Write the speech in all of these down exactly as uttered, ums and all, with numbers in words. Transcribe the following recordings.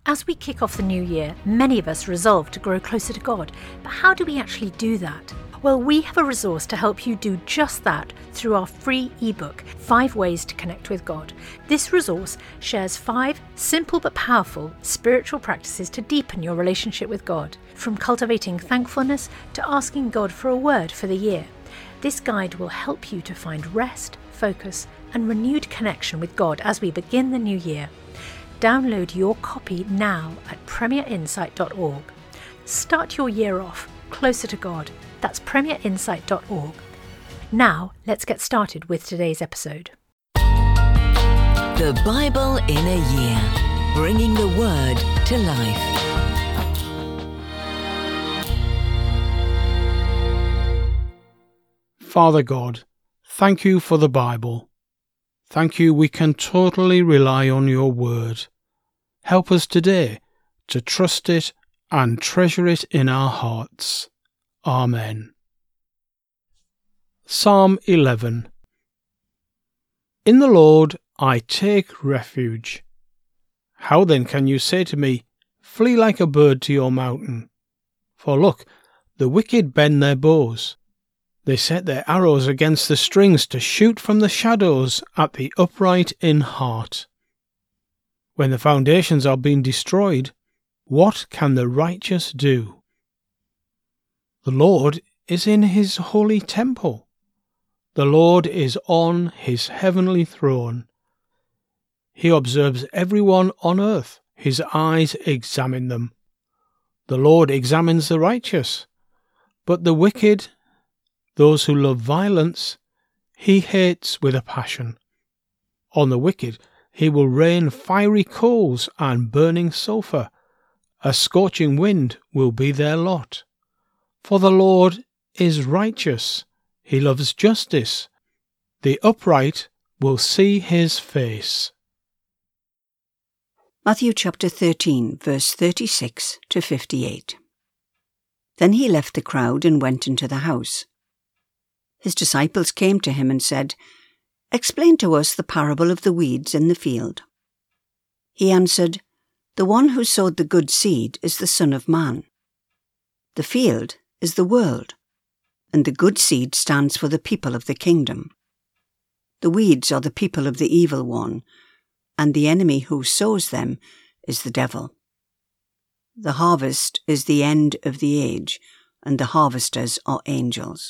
As we kick off the new year, many of us resolve to grow closer to God. But how do we actually do that? Well, we have a resource to help you do just that through our free ebook, Five Ways to Connect with God. This resource shares five simple but powerful spiritual practices to deepen your relationship with God, from cultivating thankfulness to asking God for a word for the year. This guide will help you to find rest, focus, and renewed connection with God as we begin the new year. Download your copy now at premier insight dot org. Start your year off closer to God. That's premier insight dot org. Now, let's get started with today's episode. The Bible in a Year, bringing the Word to life. Father God, thank you for the Bible. Thank you we can totally rely on your word. Help us today to trust it and treasure it in our hearts. Amen. Psalm eleven. In the Lord I take refuge. How then can you say to me, flee like a bird to your mountain? For look, the wicked bend their bows. They set their arrows against the strings to shoot from the shadows at the upright in heart. When the foundations are being destroyed, what can the righteous do? The Lord is in his holy temple. The Lord is on his heavenly throne. He observes everyone on earth. His eyes examine them. The Lord examines the righteous, but the wicked, those who love violence, he hates with a passion. On the wicked he will rain fiery coals and burning sulphur. A scorching wind will be their lot. For the Lord is righteous. He loves justice. The upright will see his face. Matthew chapter thirteen, verse thirty-six to fifty-eight. Then he left the crowd and went into the house. His disciples came to him and said, "Explain to us the parable of the weeds in the field." He answered, "The one who sowed the good seed is the Son of Man. The field is the world, and the good seed stands for the people of the kingdom. The weeds are the people of the evil one, and the enemy who sows them is the devil. The harvest is the end of the age, and the harvesters are angels.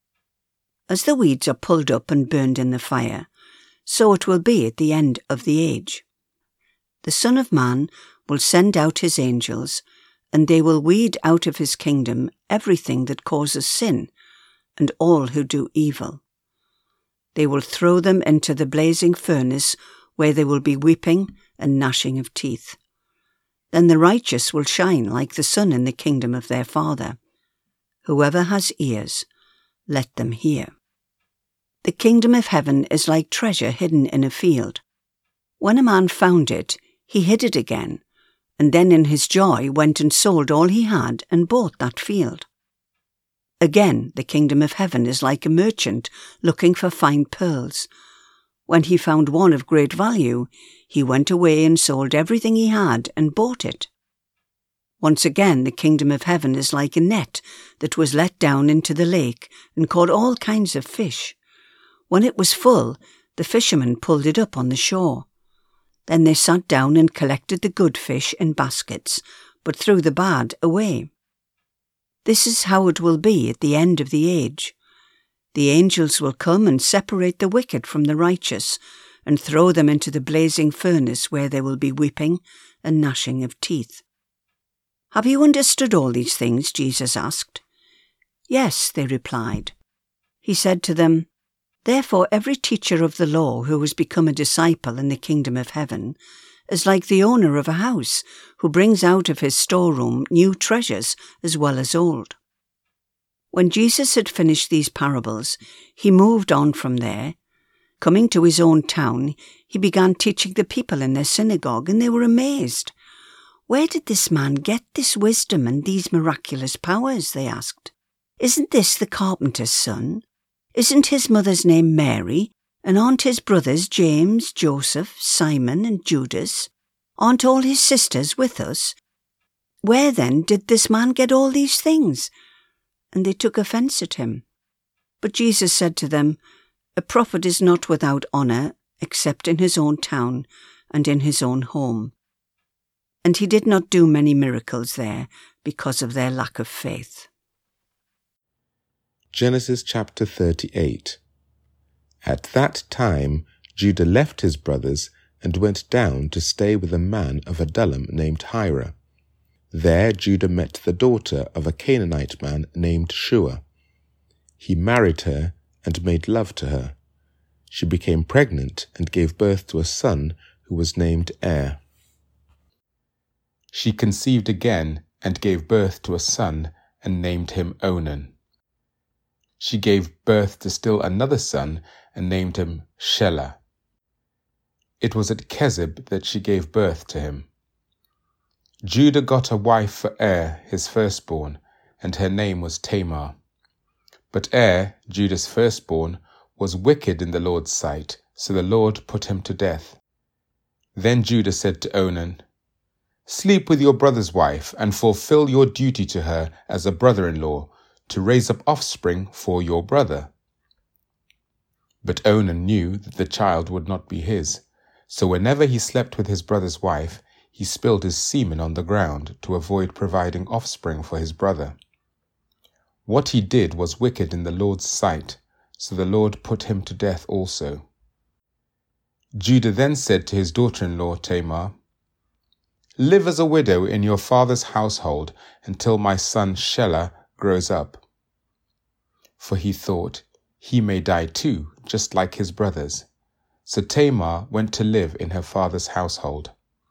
As the weeds are pulled up and burned in the fire, so it will be at the end of the age. The Son of Man will send out his angels, and they will weed out of his kingdom everything that causes sin, and all who do evil. They will throw them into the blazing furnace, where there will be weeping and gnashing of teeth. Then the righteous will shine like the sun in the kingdom of their Father. Whoever has ears, let them hear. The kingdom of heaven is like treasure hidden in a field. When a man found it, he hid it again, and then in his joy went and sold all he had and bought that field. Again, the kingdom of heaven is like a merchant looking for fine pearls. When he found one of great value, he went away and sold everything he had and bought it. Once again, the kingdom of heaven is like a net that was let down into the lake and caught all kinds of fish. When it was full, the fishermen pulled it up on the shore. Then they sat down and collected the good fish in baskets, but threw the bad away. This is how it will be at the end of the age. The angels will come and separate the wicked from the righteous, and throw them into the blazing furnace where there will be weeping and gnashing of teeth. "Have you understood all these things?" Jesus asked. "Yes," they replied. He said to them, "Therefore every teacher of the law who has become a disciple in the kingdom of heaven is like the owner of a house who brings out of his storeroom new treasures as well as old." When Jesus had finished these parables, he moved on from there. Coming to his own town, he began teaching the people in their synagogue, and they were amazed. "Where did this man get this wisdom and these miraculous powers?" they asked. "Isn't this the carpenter's son? Isn't his mother's name Mary? And aren't his brothers James, Joseph, Simon, and Judas? Aren't all his sisters with us? Where then did this man get all these things?" And they took offence at him. But Jesus said to them, "A prophet is not without honour, except in his own town and in his own home." And he did not do many miracles there because of their lack of faith. Genesis chapter thirty-eight. At that time Judah left his brothers and went down to stay with a man of Adullam named Hira. There Judah met the daughter of a Canaanite man named Shua. He married her and made love to her. She became pregnant and gave birth to a son who was named Er. She conceived again and gave birth to a son and named him Onan. She gave birth to still another son and named him Shelah. It was at Kezib that she gave birth to him. Judah got a wife for Er, his firstborn, and her name was Tamar. But Er, Judah's firstborn, was wicked in the Lord's sight, so the Lord put him to death. Then Judah said to Onan, "Sleep with your brother's wife, and fulfill your duty to her as a brother-in-law, to raise up offspring for your brother." But Onan knew that the child would not be his, so whenever he slept with his brother's wife, he spilled his semen on the ground to avoid providing offspring for his brother. What he did was wicked in the Lord's sight, so the Lord put him to death also. Judah then said to his daughter-in-law Tamar, "Live as a widow in your father's household until my son Shelah grows up." For he thought, he may die too, just like his brothers. So Tamar went to live in her father's household.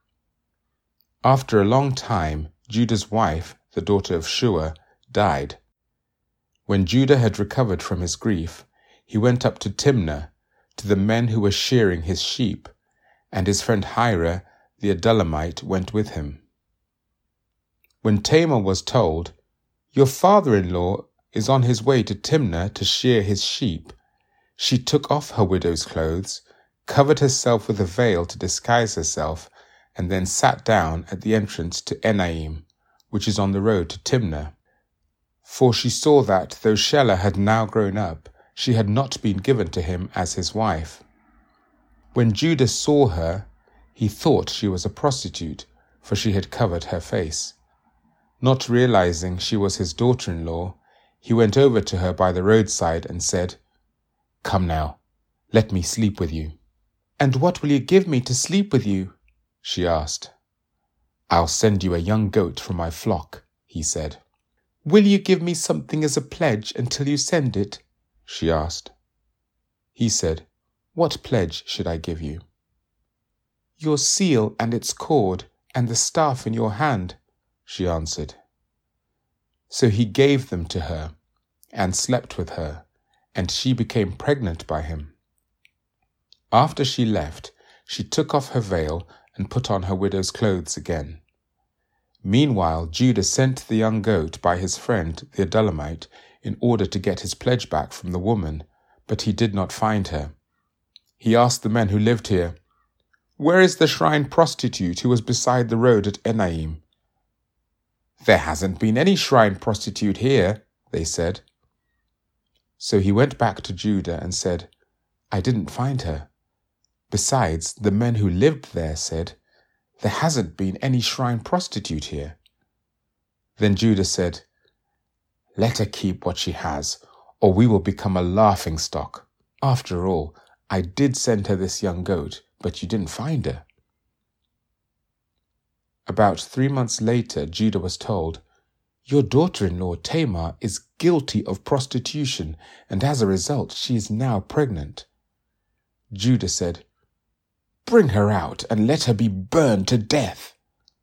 After a long time, Judah's wife, the daughter of Shua, died. When Judah had recovered from his grief, he went up to Timnah, to the men who were shearing his sheep, and his friend Hira, the Adullamite, went with him. When Tamar was told, "Your father-in-law is on his way to Timnah to shear his sheep," she took off her widow's clothes, covered herself with a veil to disguise herself, and then sat down at the entrance to Enaim, which is on the road to Timnah. For she saw that, though Shelah had now grown up, she had not been given to him as his wife. When Judah saw her, he thought she was a prostitute, for she had covered her face. Not realizing she was his daughter-in-law, he went over to her by the roadside and said, "Come now, let me sleep with you." "And what will you give me to sleep with you?" she asked. "I'll send you a young goat from my flock," he said. "Will you give me something as a pledge until you send it?" she asked. He said, "What pledge should I give you?" "Your seal and its cord, and the staff in your hand," she answered. So he gave them to her, and slept with her, and she became pregnant by him. After she left, she took off her veil and put on her widow's clothes again. Meanwhile, Judah sent the young goat by his friend the Adullamite in order to get his pledge back from the woman, but he did not find her. He asked the men who lived here, "Where is the shrine prostitute who was beside the road at Enaim?" "There hasn't been any shrine prostitute here," they said. So he went back to Judah and said, "I didn't find her. Besides, the men who lived there said, 'There hasn't been any shrine prostitute here.'" Then Judah said, "Let her keep what she has, or we will become a laughingstock. After all, I did send her this young goat, but you didn't find her." About three months later, Judah was told, "Your daughter-in-law Tamar is guilty of prostitution, and as a result, she is now pregnant." Judah said, "Bring her out and let her be burned to death."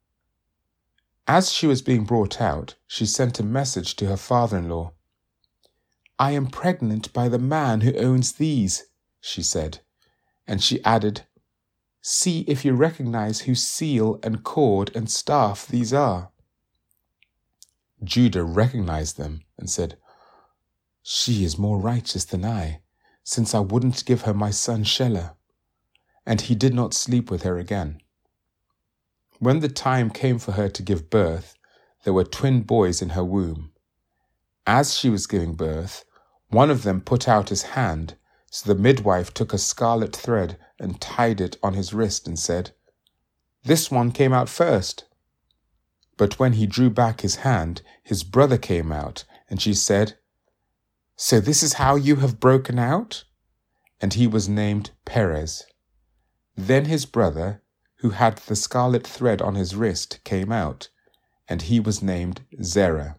As she was being brought out, she sent a message to her father-in-law. "I am pregnant by the man who owns these," she said, and she added, "See if you recognize whose seal and cord and staff these are." Judah recognized them and said, "She is more righteous than I, since I wouldn't give her my son Shelah." And he did not sleep with her again. When the time came for her to give birth, there were twin boys in her womb. As she was giving birth, one of them put out his hand, so the midwife took a scarlet thread and tied it on his wrist and said, "This one came out first." But when he drew back his hand, his brother came out, and she said, "So this is how you have broken out?" And he was named Perez. Then his brother, who had the scarlet thread on his wrist, came out, and he was named Zerah.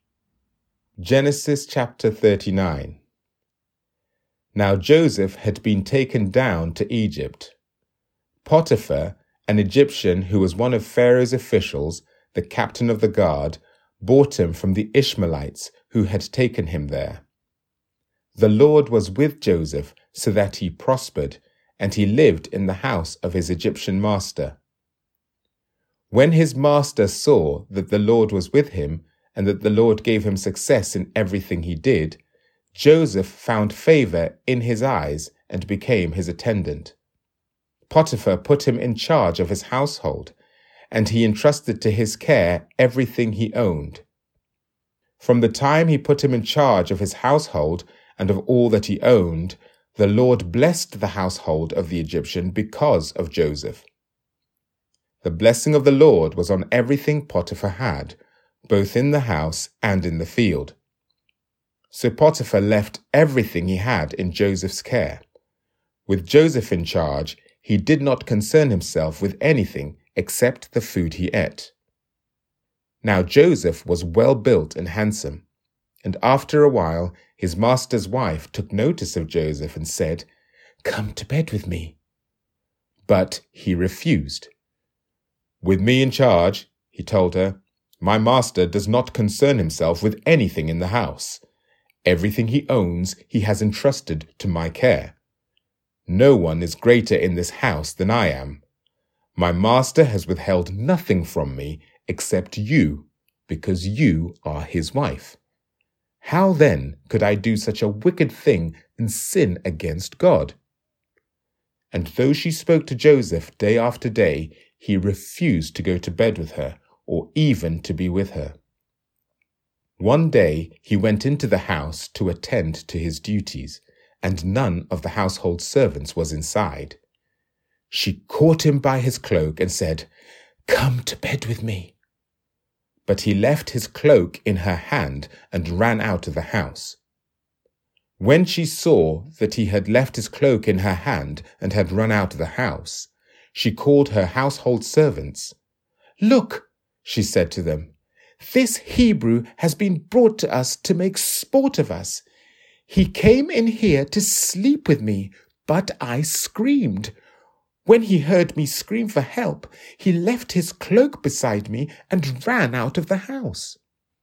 Genesis chapter thirty-nine. Now Joseph had been taken down to Egypt. Potiphar, an Egyptian who was one of Pharaoh's officials, the captain of the guard, bought him from the Ishmaelites who had taken him there. The Lord was with Joseph so that he prospered, and he lived in the house of his Egyptian master. When his master saw that the Lord was with him, and that the Lord gave him success in everything he did, Joseph found favor in his eyes and became his attendant. Potiphar put him in charge of his household, and he entrusted to his care everything he owned. From the time he put him in charge of his household and of all that he owned, the Lord blessed the household of the Egyptian because of Joseph. The blessing of the Lord was on everything Potiphar had, both in the house and in the field. So Potiphar left everything he had in Joseph's care. With Joseph in charge, he did not concern himself with anything except the food he ate. Now Joseph was well built and handsome, and after a while his master's wife took notice of Joseph and said, "Come to bed with me." But he refused. "With me in charge," he told her, "my master does not concern himself with anything in the house. Everything he owns he has entrusted to my care. No one is greater in this house than I am. My master has withheld nothing from me except you, because you are his wife. How then could I do such a wicked thing and sin against God?" And though she spoke to Joseph day after day, he refused to go to bed with her or even to be with her. One day he went into the house to attend to his duties, and none of the household servants was inside. She caught him by his cloak and said, "Come to bed with me." But he left his cloak in her hand and ran out of the house. When she saw that he had left his cloak in her hand and had run out of the house, she called her household servants. "Look," she said to them, "this Hebrew has been brought to us to make sport of us. He came in here to sleep with me, but I screamed. When he heard me scream for help, he left his cloak beside me and ran out of the house."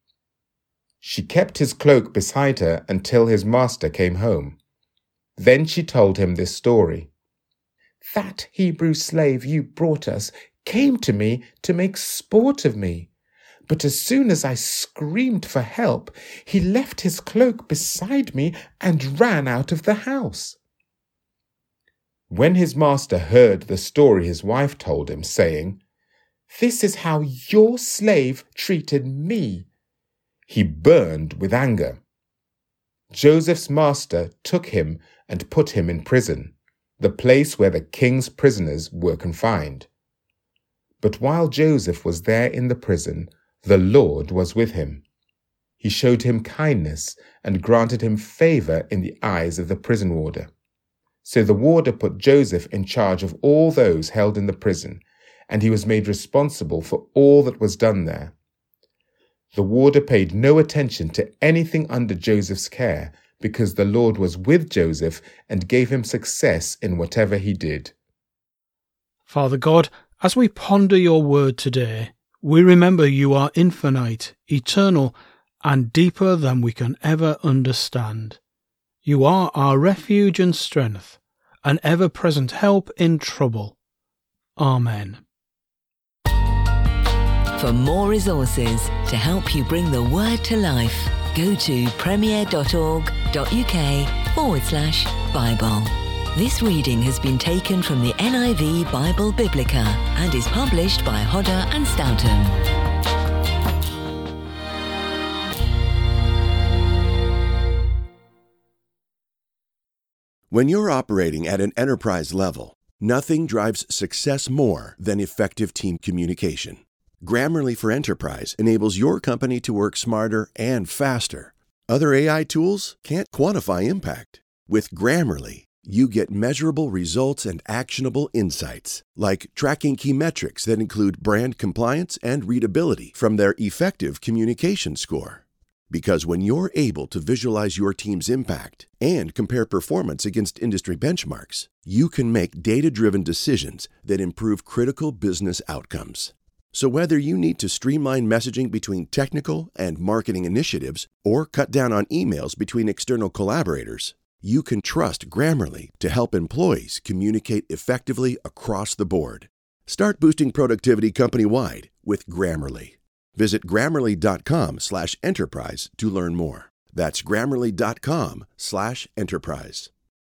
She kept his cloak beside her until his master came home. Then she told him this story. "That Hebrew slave you brought us came to me to make sport of me. But as soon as I screamed for help, he left his cloak beside me and ran out of the house." When his master heard the story his wife told him, saying, "This is how your slave treated me," he burned with anger. Joseph's master took him and put him in prison, the place where the king's prisoners were confined. But while Joseph was there in the prison, the Lord was with him. He showed him kindness and granted him favor in the eyes of the prison warder. So the warder put Joseph in charge of all those held in the prison, and he was made responsible for all that was done there. The warder paid no attention to anything under Joseph's care, because the Lord was with Joseph and gave him success in whatever he did. Father God, as we ponder your word today, we remember you are infinite, eternal, and deeper than we can ever understand. You are our refuge and strength, an ever-present help in trouble. Amen. For more resources to help you bring the word to life, go to premier.org.uk forward slash Bible. This reading has been taken from the N I V Bible Biblica and is published by Hodder and Stoughton. When you're operating at an enterprise level, nothing drives success more than effective team communication. Grammarly for Enterprise enables your company to work smarter and faster. Other A I tools can't quantify impact. With Grammarly, you get measurable results and actionable insights, like tracking key metrics that include brand compliance and readability from their effective communication score. Because when you're able to visualize your team's impact and compare performance against industry benchmarks, you can make data-driven decisions that improve critical business outcomes. So whether you need to streamline messaging between technical and marketing initiatives or cut down on emails between external collaborators, you can trust Grammarly to help employees communicate effectively across the board. Start boosting productivity company-wide with Grammarly. Visit Grammarly.com slash enterprise to learn more. That's Grammarly.com slash enterprise.